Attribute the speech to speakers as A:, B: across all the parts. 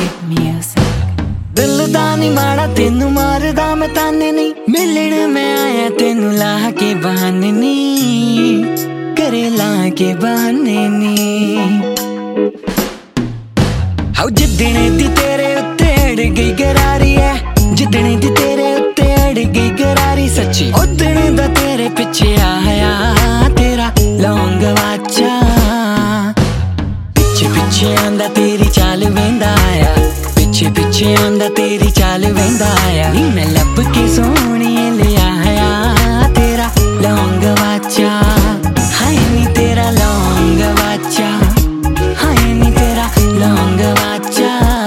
A: दिल दा नी माड़ा तेनू मारदा मैं ताने नहीं, मिलण मैं आया तेनू ला के बहाने नी, करे ला के बहाने नी। हाउ जिद्दने दी तेरे उत्ते अड़ गई गरारी है, जिद्दने दी तेरे उत्ते अड़ गई गरारी सच्ची, उद्दने दा तेरे पिछे आया तेरा लौंग वाचा, पिछे पिछे आंदा तेरी चाल वेंदा आया, पिछे पिछे आंदा तेरी चाल वेंदा आया, नी मैं लब के सोहणिए ले आया तेरा लौंग वाचा, हाय नी तेरा लौंग वाचा, हाय नी तेरा लौंग वाचा।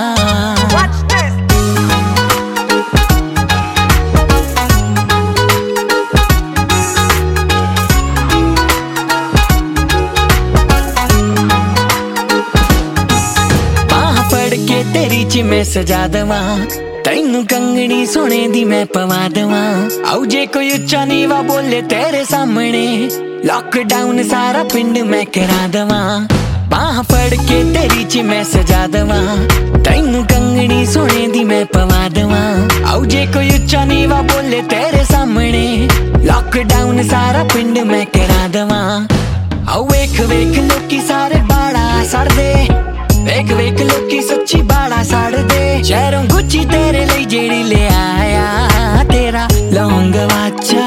A: तेरी च मैं सजा दवा, तैनू कंगनी सोने दी मैं पवा दवा, आउ जे कोई उच्चा नीवा बोले तेरे सामने, लॉकडाउन सारा पिंड मैं करा दवा, बाह पड़ के तेरी च मैं सजा दवा, तैनू कंगनी सोने दी मैं पवा दवा, आउ जे कोई उच्चा नीवा बोले तेरे सामने, लॉकडाउन सारा पिंड मैं करा दवा। आउ वेख वेख लोकी सारे बाड़ा सड़ दे, वेख वेख लोकी सच्ची बाड़ा साड़ दे, शहरों गुच्ची तेरे लिए जेड़ी ले आया तेरा लौंग वाचा,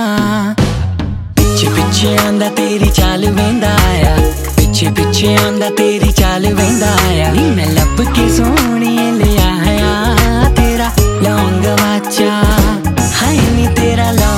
A: पिछे पिछे आंदा तेरी चाल वेंदा आया, पिछे पिछे आंदा तेरी चाल वेंदा आया, नी मैं लब के सोहणिए ले आया तेरा लौंग वाचा, हाय नी तेरा